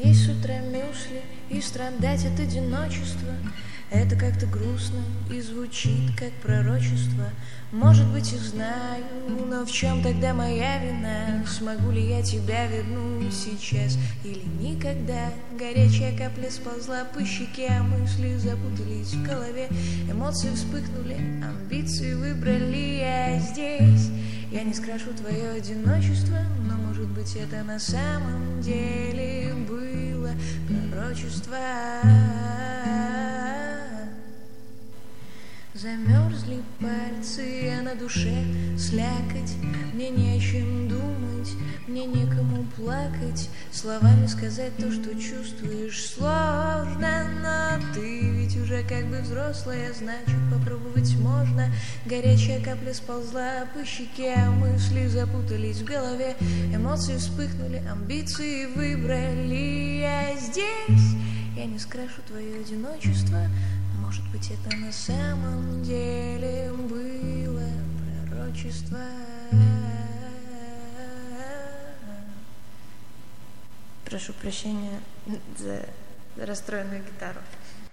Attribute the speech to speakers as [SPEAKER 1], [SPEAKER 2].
[SPEAKER 1] Есть с утра мюсли и страдать от одиночества. Это как-то грустно и звучит как пророчество. Может быть, и знаю, но в чем тогда моя вина? Смогу ли я тебя вернуть сейчас или никогда? Горячая капля сползла по щеке, а мысли запутались в голове. Эмоции вспыхнули, амбиции выбрали, я здесь. Я не скрашу твое одиночество, но, может быть, это на самом деле было пророчество. Замерзли пальцы, а на душе слякоть. Мне не о чем думать, мне некому плакать. Словами сказать то, что чувствуешь, сложно. Но ты ведь уже как бы взрослая, значит, попробовать можно. Горячая капля сползла по щеке, а мысли запутались в голове. Эмоции вспыхнули, амбиции выбрали, я здесь. Я не скрашу твое одиночество. Может быть, это на самом деле было пророчество. Прошу прощения за расстроенную гитару.